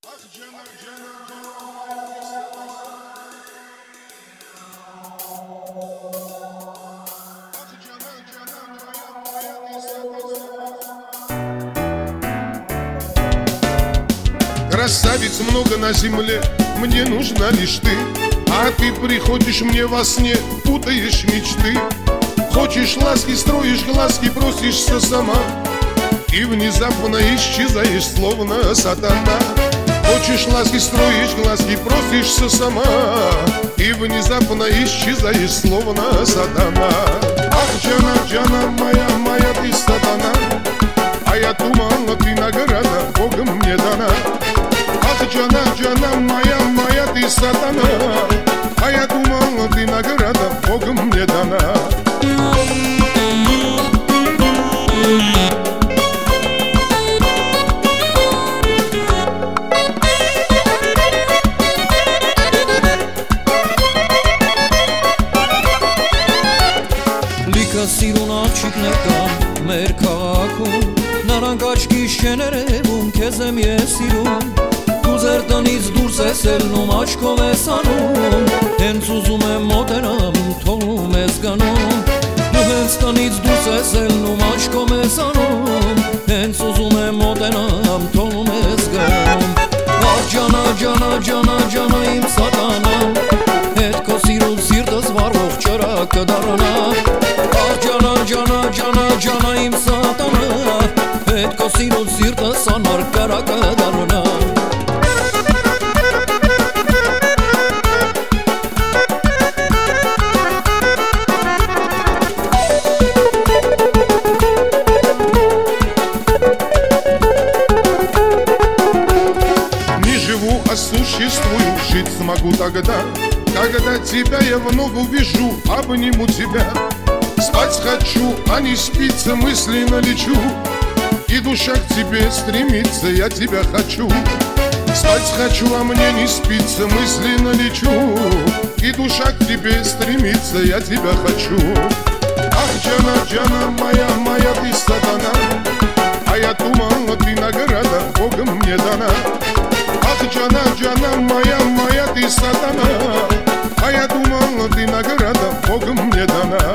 Красавиц много на земле, мне нужна лишь ты. А ты приходишь мне во сне, путаешь мечты. Хочешь ласки, строишь глазки, просишься сама, и внезапно исчезаешь, словно сатана. Хочешь ласки, строишь глазки, просишься сама, и внезапно исчезаешь, словно сатана. Ах, Джана, Джана, моя, моя ты сатана, а я думала, ты награда Богом мне дана. Ах, Джана, Джана, моя, моя ты сатана, а я думала, ты награда Богом мне дана. Սիրուն աղջիկներկան մեր քաղաքում, նրանք աչքի շեներևում, քեզ եմ ես սիրում։ Դու ձեր տնից դուրս ես ելնում, աչքով ես անում, հենց ուզում եմ մոտենամ, թողնում ես գանում։ Դու հենց տնից դուրս ես ելնում, աչքով ես անում, հենց ուզում եմ մոտենամ, թողնում ես գանում։ Ախ ջանա, ջանա, ջանա, ջանա իմ սատանա, հետ քո սիրուն սիրտս վառող ճրակը դառնա։ Ջանա, ջանա, ջանա, ջանա իմ սատանա, հետ քո սիրուն սիրտս անար կարակը դառնա։ Не живу, а существую, жить смогу тогда, когда тебя я вновь увижу, обниму тебя. Спать хочу, а не спится, мысленно лечу, и душа к тебе стремится, я тебя хочу. Спать хочу, а мне не спится, мысленно лечу, и душа к тебе стремится, я тебя хочу. Ах, Джана, Джана, моя, моя ты сатана, а я думала, ты награда Богом мне дана. Ах, Джана, Джана, моя, моя ты сатана, а я думала, ты награда Богом мне дана.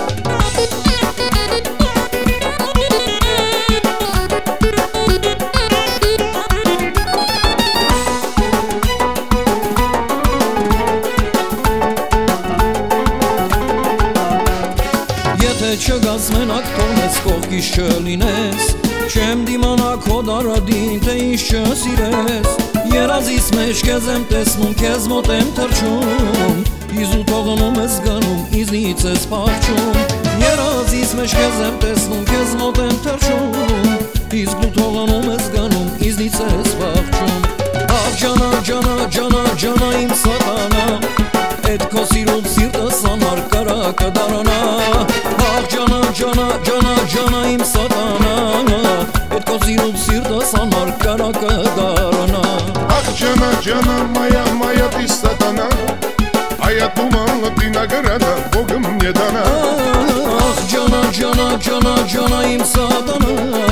Եթե չգաս մենակ թողնես կողքիս չլինես, չեմ դիմանա քո դարադին, թե ինձ չսիրես։ Երազիս մեջ քեզ եմ տեսնում, քեզ մոտ եմ թռչում, իզ ու թողնում ես գնում, իզնից ես փախչում։ Երազիս մեջ քեզ եմ տեսնում, քեզ մոտ եմ թռչում, իսկ դու թողնում ես գնում, իզնից ես փախչում։ Ախ ջանա, ջանա, ջանա, ջանա իմ սատանա, այդ քո սիրուն սիրտս անար կարակը դառնա։ Ախ ջանա, ջանա, ջանա, ջանա իմ սատանա, այդ քո սիրուն սիրտս անար կարակը դառնա։ Ах, Джана, Джана, моя, моя ты сатана, а я думала, ты награда Богом мне дана. Ախ ջանա, ջանա, ջանա, ջանա իմ սատանա,